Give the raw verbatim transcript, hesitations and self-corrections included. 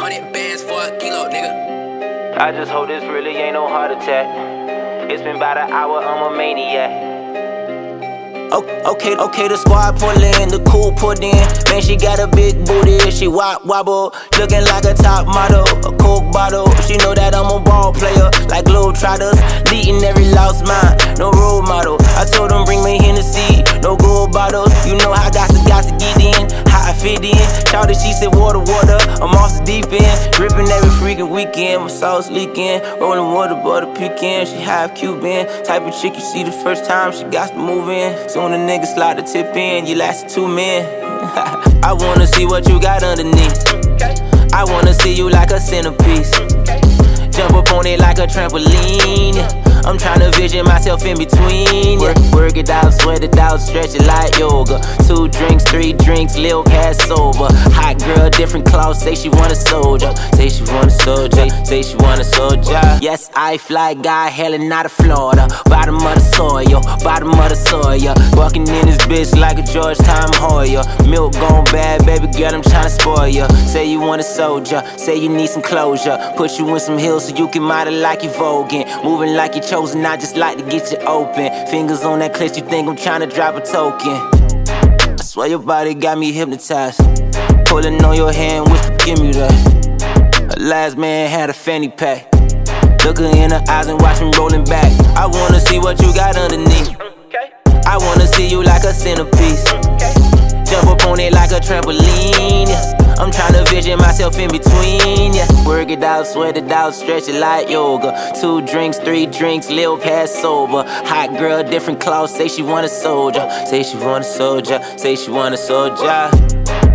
Hundred bands for a kilo, nigga. I just hope this really ain't no heart attack. It's been about an hour, I'm a maniac. Okay, okay, the squad pull in, the cool put in. Man, she got a big booty, she wop wobble, looking like a top model, a coke bottle. She know that I'm a ball player, like Globetrotters, leading every lost mind, no role model. I told them bring me Hennessy, no gold bottles. You know I got to, got to get in, how I fit in. Shouted, she said water, water, I'm off the deep end, dripping every freaking weekend. My sauce leaking, rolling water, butter pecan. She half Cuban, type of chick you see the first time she got to move in. Soon the niggas slide the tip in, you lasted two men. I wanna see what you got underneath. I wanna see you like a centerpiece. Jump up on it like a trampoline. I'm tryna vision myself in between. Work, work it out, sweat it out, stretch it like yoga. Two drinks, three drinks, lil' past sober. Hot girl, different clothes, say she want a soldier. Say she want a soldier, say she want a soldier. Yes, I fly guy, hailing out of Florida. Bottom of the soil, bottom of the soil. Walking in this bitch like a Georgetown Hoyer. Milk gone bad, baby girl, I'm tryna spoil ya. Say you want a soldier, say you need some closure. Put you in some hills so you can model like you voguing. Moving like you're chosen, I just like to get you open. Fingers on that clutch, you think I'm tryna drop a token. I swear your body got me hypnotized. Pulling on your hand, whisper, give me that. Her last man had a fanny pack. Look her in her eyes and watch him rolling back. I wanna see what you got underneath. I wanna see you like a centerpiece. Jump up on it like a trampoline. I'm tryna vision myself in between. Yeah. Work it out, sweat it out, stretch it like yoga. Two drinks, three drinks, lil' past sober. Hot girl, different clothes, say she want a soldier. Say she want a soldier, say she want a soldier.